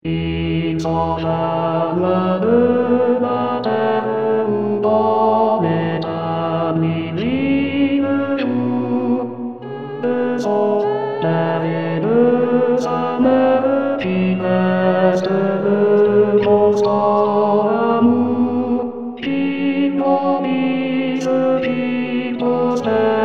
이서장만은 나다른 밤에 달리는 중에서 내리는 산에 비가 쓰는 고사무 기쁨이 스피고